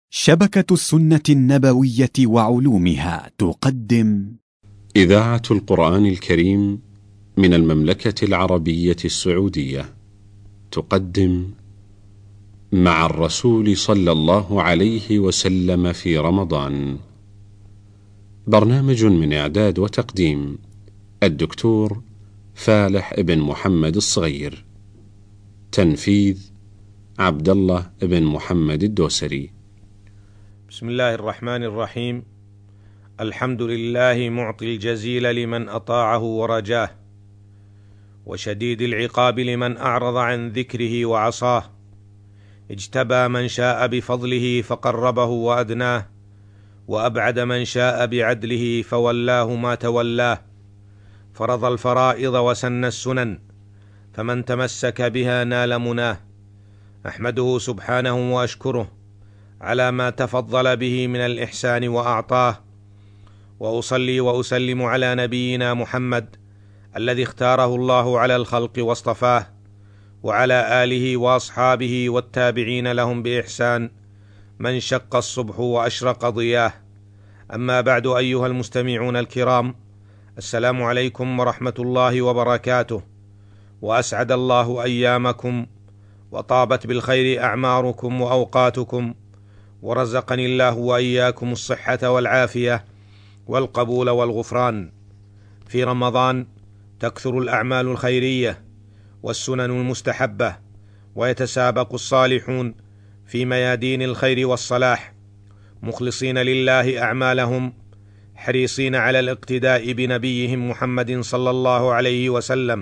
شبكة السنة النبوية وعلومها تقدم إذاعة القرآن الكريم من المملكة العربية السعودية تقدم مع الرسول صلى الله عليه وسلم في رمضان، برنامج من إعداد وتقديم الدكتور فالح ابن محمد الصغير، تنفيذ عبد الله ابن محمد الدوسري. بسم الله الرحمن الرحيم. الحمد لله معطي الجزيل لمن أطاعه ورجاه، وشديد العقاب لمن أعرض عن ذكره وعصاه. اجتبى من شاء بفضله فقربه وأدناه، وأبعد من شاء بعدله فولاه ما تولاه. فرض الفرائض وسن السنن، فمن تمسك بها نال مناه. أحمده سبحانه وأشكره على ما تفضل به من الإحسان وأعطاه، وأصلي وأسلم على نبينا محمد الذي اختاره الله على الخلق واصطفاه، وعلى آله وأصحابه والتابعين لهم بإحسان من شق الصبح وأشرق ضياه. أما بعد، أيها المستمعون الكرام، السلام عليكم ورحمة الله وبركاته، وأسعد الله أيامكم، وطابت بالخير أعماركم وأوقاتكم، ورزقني الله وإياكم الصحة والعافية والقبول والغفران. في رمضان تكثر الأعمال الخيرية والسنن المستحبة، ويتسابق الصالحون في ميادين الخير والصلاح، مخلصين لله أعمالهم، حريصين على الاقتداء بنبيهم محمد صلى الله عليه وسلم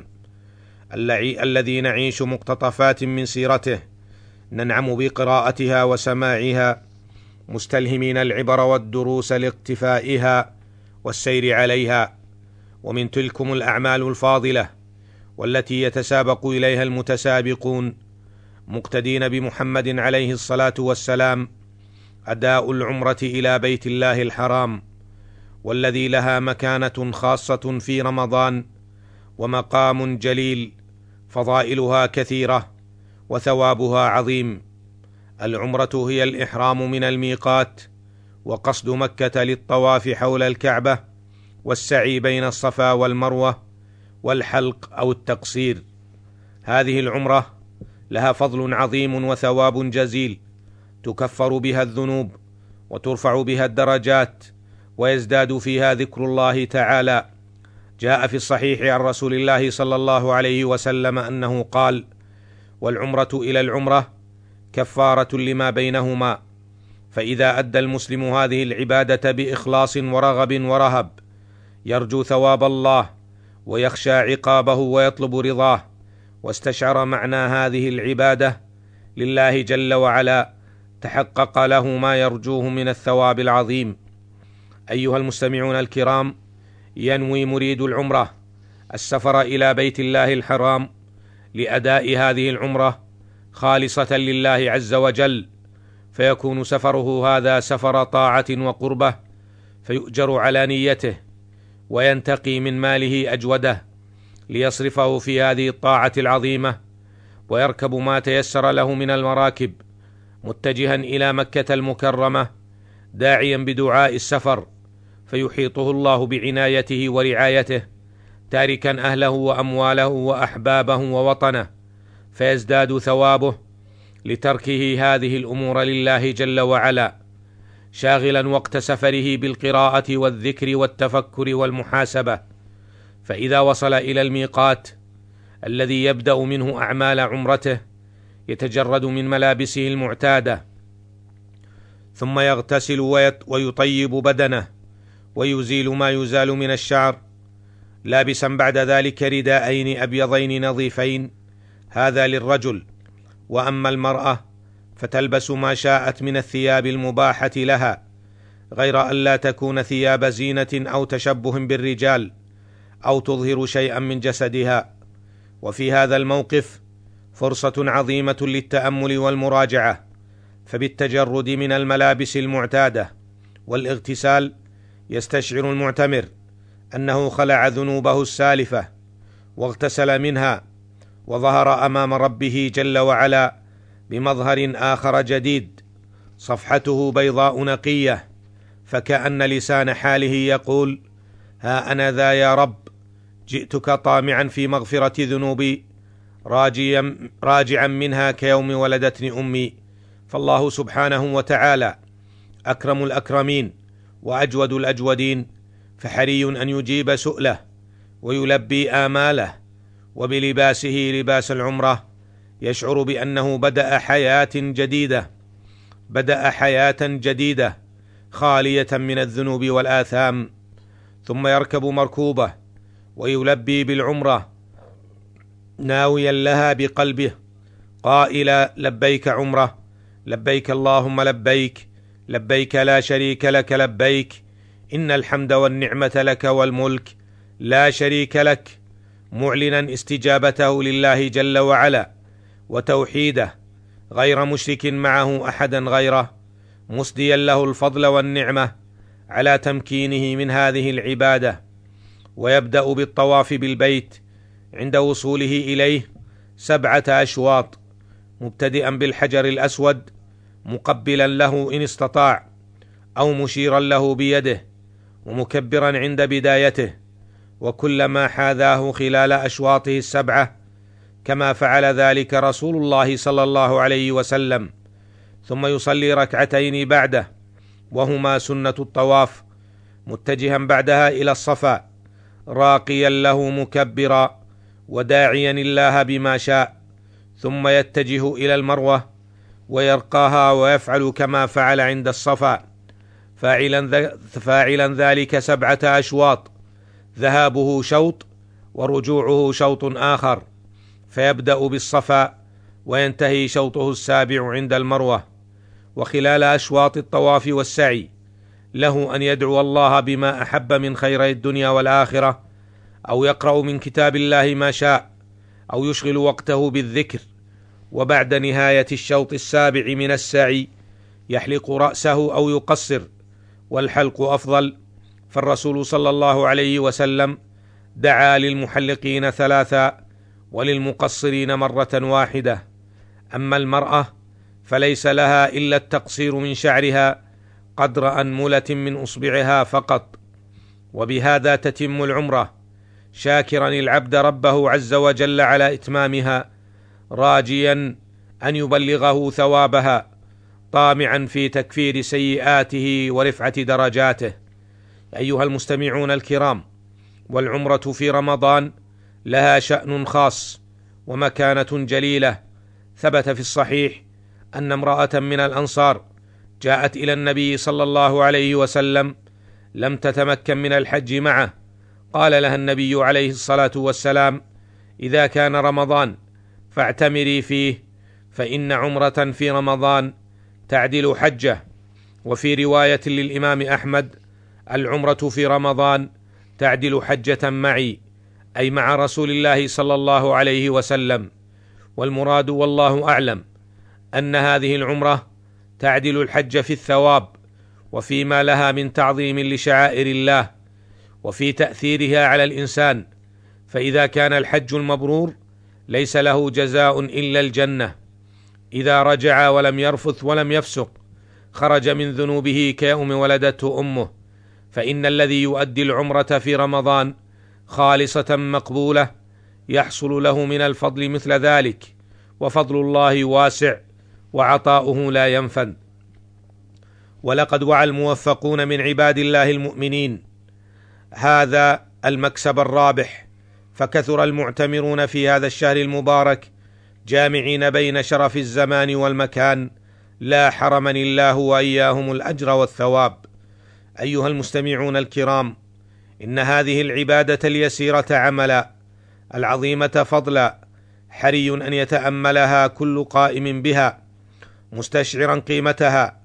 الذي نعيش مقتطفات من سيرته، ننعم بقراءتها وسماعها، مستلهمين العبر والدروس لاقتفائها والسير عليها. ومن تلكم الأعمال الفاضلة والتي يتسابق إليها المتسابقون مقتدين بمحمد عليه الصلاة والسلام أداء العمرة إلى بيت الله الحرام، والذي لها مكانة خاصة في رمضان ومقام جليل، فضائلها كثيرة وثوابها عظيم. العمرة هي الإحرام من الميقات، وقصد مكة للطواف حول الكعبة، والسعي بين الصفا والمروة، والحلق أو التقصير. هذه العمرة لها فضل عظيم وثواب جزيل، تكفر بها الذنوب وترفع بها الدرجات، ويزداد فيها ذكر الله تعالى. جاء في الصحيح عن رسول الله صلى الله عليه وسلم أنه قال: والعمرة إلى العمرة كفارة لما بينهما. فإذا أدى المسلم هذه العبادة بإخلاص ورغب ورهب، يرجو ثواب الله ويخشى عقابه ويطلب رضاه، واستشعر معنى هذه العبادة لله جل وعلا، تحقق له ما يرجوه من الثواب العظيم. أيها المستمعون الكرام، ينوي مريد العمرة السفر إلى بيت الله الحرام لأداء هذه العمرة خالصة لله عز وجل، فيكون سفره هذا سفر طاعة وقربة، فيؤجر على نيته، وينتقي من ماله أجوده ليصرفه في هذه الطاعة العظيمة، ويركب ما تيسر له من المراكب، متجها إلى مكة المكرمة، داعيا بدعاء السفر، فيحيطه الله بعنايته ورعايته، تاركا أهله وأمواله وأحبابه ووطنه، فيزداد ثوابه لتركه هذه الأمور لله جل وعلا، شاغلا وقت سفره بالقراءة والذكر والتفكر والمحاسبة. فإذا وصل إلى الميقات الذي يبدأ منه أعمال عمرته، يتجرد من ملابسه المعتادة، ثم يغتسل ويطيب بدنه، ويزيل ما يزال من الشعر، لابسا بعد ذلك رداءين أبيضين نظيفين، هذا للرجل. وأما المرأة فتلبس ما شاءت من الثياب المباحة لها، غير أن لا تكون ثياب زينة أو تشبه بالرجال، أو تظهر شيئا من جسدها. وفي هذا الموقف فرصة عظيمة للتأمل والمراجعة، فبالتجرد من الملابس المعتادة والاغتسال يستشعر المعتمر أنه خلع ذنوبه السالفة واغتسل منها، وظهر أمام ربه جل وعلا بمظهر آخر جديد، صفحته بيضاء نقية، فكأن لسان حاله يقول: ها أنا ذا يا رب، جئتك طامعا في مغفرة ذنوبي، راجعا منها كيوم ولدتني أمي. فالله سبحانه وتعالى أكرم الأكرمين وأجود الأجودين، فحري أن يجيب سؤله ويلبي آماله، وبلباسه لباس العمرة يشعر بأنه بدأ حياة جديدة خالية من الذنوب والآثام، ثم يركب مركوبة ويلبي بالعمرة ناويا لها بقلبه قائلا: لبيك عمرة، لبيك اللهم لبيك، لبيك لا شريك لك لبيك، إن الحمد والنعمة لك والملك لا شريك لك، معلنا استجابته لله جل وعلا وتوحيده غير مشرك معه أحدا غيره، مسديا له الفضل والنعمة على تمكينه من هذه العبادة. ويبدأ بالطواف بالبيت عند وصوله إليه 7 أشواط، مبتدئا بالحجر الأسود مقبلا له إن استطاع، أو مشيرا له بيده، ومكبرا عند بدايته، وكلما حاذاه خلال أشواطه 7 كما فعل ذلك رسول الله صلى الله عليه وسلم، ثم يصلي 2 ركعتين بعده وهما سنة الطواف، متجها بعدها إلى الصفا راقيا له مكبرا وداعيا الله بما شاء، ثم يتجه إلى المروة ويرقاها ويفعل كما فعل عند الصفا، فاعلا ذلك 7 أشواط، ذهابه شوط ورجوعه شوط آخر، فيبدأ بالصفا وينتهي شوطه 7 عند المروة. وخلال أشواط الطواف والسعي له أن يدعو الله بما أحب من خيري الدنيا والآخرة، أو يقرأ من كتاب الله ما شاء، أو يشغل وقته بالذكر. وبعد نهاية الشوط 7 من السعي يحلق رأسه أو يقصر، والحلق أفضل، فالرسول صلى الله عليه وسلم دعا للمحلقين 3 وللمقصرين مرة واحدة. أما المرأة فليس لها إلا التقصير من شعرها قدر أنملة من أصبعها فقط. وبهذا تتم العمرة، شاكرا العبد ربه عز وجل على إتمامها، راجيا أن يبلغه ثوابها، طامعا في تكفير سيئاته ورفعة درجاته. أيها المستمعون الكرام، والعمرة في رمضان لها شأن خاص ومكانة جليلة. ثبت في الصحيح أن امرأة من الأنصار جاءت إلى النبي صلى الله عليه وسلم لم تتمكن من الحج معه، قال لها النبي عليه الصلاة والسلام: إذا كان رمضان فاعتمري فيه، فإن عمرة في رمضان تعدل حجة. وفي رواية للإمام أحمد: العمرة في رمضان تعدل حجة معي، أي مع رسول الله صلى الله عليه وسلم. والمراد والله أعلم أن هذه العمرة تعدل الحج في الثواب، وفيما لها من تعظيم لشعائر الله، وفي تأثيرها على الإنسان. فإذا كان الحج المبرور ليس له جزاء إلا الجنة، إذا رجع ولم يرفث ولم يفسق خرج من ذنوبه كيوم ولدته أمه. فإن الذي يؤدي العمرة في رمضان خالصة مقبولة يحصل له من الفضل مثل ذلك، وفضل الله واسع وعطاؤه لا ينفد. ولقد وعى الموفقون من عباد الله المؤمنين هذا المكسب الرابح، فكثر المعتمرون في هذا الشهر المبارك جامعين بين شرف الزمان والمكان، لا حرمني الله وإياهم الأجر والثواب. أيها المستمعون الكرام، إن هذه العبادة اليسيرة عملا، العظيمة فضلا، حري أن يتأملها كل قائم بها، مستشعرا قيمتها،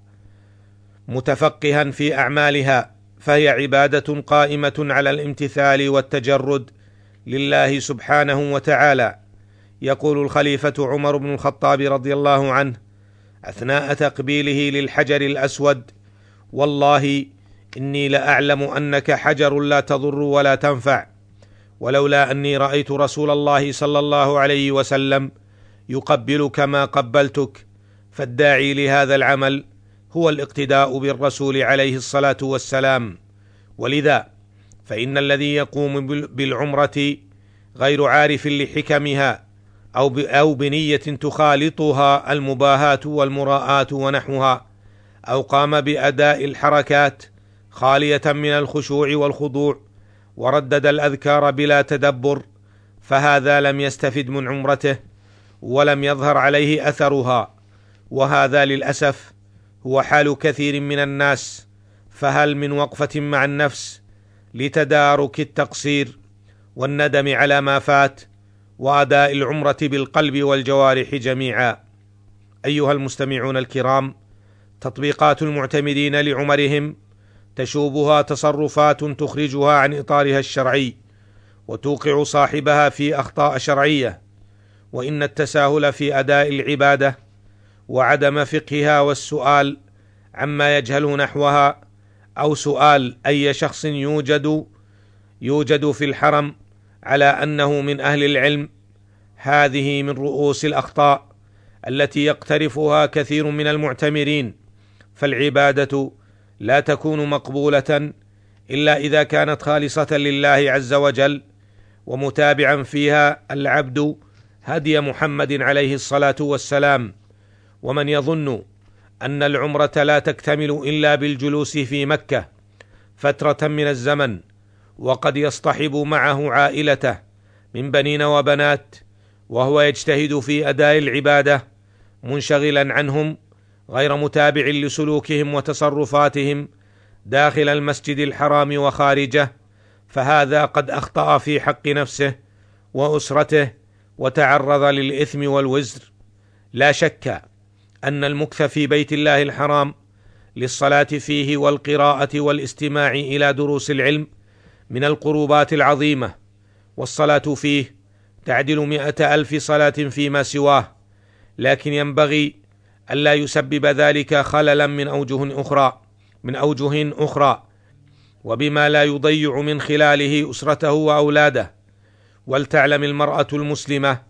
متفقها في أعمالها، فهي عبادة قائمة على الامتثال والتجرد لله سبحانه وتعالى. يقول الخليفة عمر بن الخطاب رضي الله عنه أثناء تقبيله للحجر الأسود: والله إني لأعلم أنك حجر لا تضر ولا تنفع، ولولا أني رأيت رسول الله صلى الله عليه وسلم يقبلك ما قبلتك. فالداعي لهذا العمل هو الاقتداء بالرسول عليه الصلاة والسلام، ولذا فإن الذي يقوم بالعمرة غير عارف لحكمها أو بنية تخالطها المباهاة والمراءة ونحوها، أو قام بأداء الحركات خالية من الخشوع والخضوع وردد الأذكار بلا تدبر، فهذا لم يستفد من عمرته ولم يظهر عليه أثرها. وهذا للأسف هو حال كثير من الناس، فهل من وقفة مع النفس لتدارك التقصير والندم على ما فات وأداء العمرة بالقلب والجوارح جميعا؟ أيها المستمعون الكرام، تطبيقات المعتمرين لعمرهم تشوبها تصرفات تخرجها عن إطارها الشرعي وتوقع صاحبها في أخطاء شرعية، وإن التساهل في أداء العبادة وعدم فقهها والسؤال عما يجهله نحوها، أو سؤال أي شخص يوجد في الحرم على أنه من أهل العلم، هذه من رؤوس الأخطاء التي يقترفها كثير من المعتمرين. فالعبادة لا تكون مقبولة إلا إذا كانت خالصة لله عز وجل، ومتابعا فيها العبد هدي محمد عليه الصلاة والسلام. ومن يظن أن العمرة لا تكتمل إلا بالجلوس في مكة فترة من الزمن، وقد يصطحب معه عائلته من بنين وبنات، وهو يجتهد في أداء العبادة منشغلا عنهم غير متابع لسلوكهم وتصرفاتهم داخل المسجد الحرام وخارجه، فهذا قد أخطأ في حق نفسه وأسرته وتعرض للإثم والوزر. لا شك أن المكث في بيت الله الحرام للصلاة فيه والقراءة والاستماع إلى دروس العلم من القربات العظيمة، والصلاة فيه تعدل 100,000 صلاة فيما سواه، لكن ينبغي ألا يسبب ذلك خللا من أوجه أخرى وبما لا يضيع من خلاله أسرته وأولاده. ولتعلم المرأة المسلمة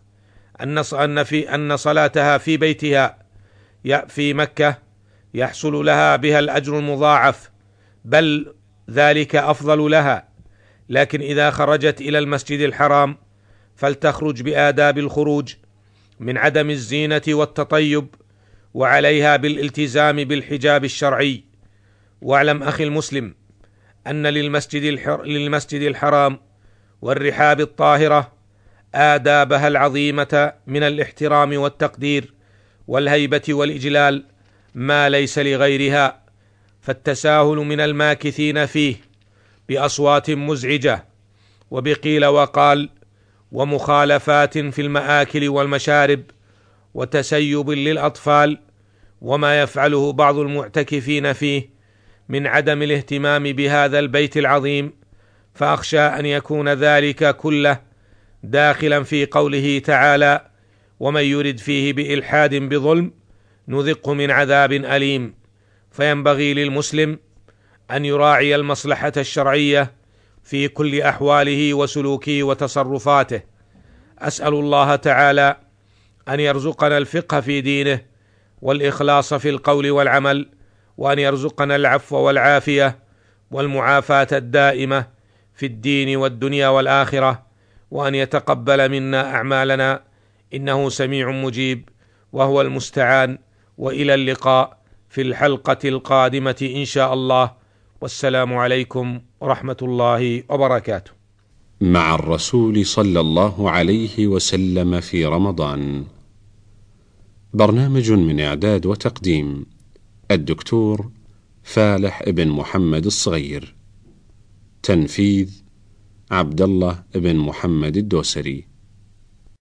أن صلاتها في بيتها في مكة يحصل لها بها الأجر المضاعف، بل ذلك أفضل لها. لكن إذا خرجت إلى المسجد الحرام فلتخرج بآداب الخروج من عدم الزينة والتطيب، وعليها بالالتزام بالحجاب الشرعي. واعلم أخي المسلم أن للمسجد الحرام والرحاب الطاهرة آدابها العظيمة من الاحترام والتقدير والهيبة والإجلال ما ليس لغيرها، فالتساهل من الماكثين فيه بأصوات مزعجة وبقيل وقال ومخالفات في المآكل والمشارب وتسيب للأطفال وما يفعله بعض المعتكفين فيه من عدم الاهتمام بهذا البيت العظيم، فأخشى أن يكون ذلك كله داخلا في قوله تعالى: ومن يرد فيه بإلحاد بظلم نذقه من عذاب أليم. فينبغي للمسلم أن يراعي المصلحة الشرعية في كل أحواله وسلوكه وتصرفاته. أسأل الله تعالى أن يرزقنا الفقه في دينه والإخلاص في القول والعمل، وأن يرزقنا العفو والعافية والمعافاة الدائمة في الدين والدنيا والآخرة، وأن يتقبل منا أعمالنا إنه سميع مجيب وهو المستعان. وإلى اللقاء في الحلقة القادمة إن شاء الله، والسلام عليكم ورحمة الله وبركاته. مع الرسول صلى الله عليه وسلم في رمضان، برنامج من إعداد وتقديم الدكتور فالح ابن محمد الصغير، تنفيذ عبد الله ابن محمد الدوسري.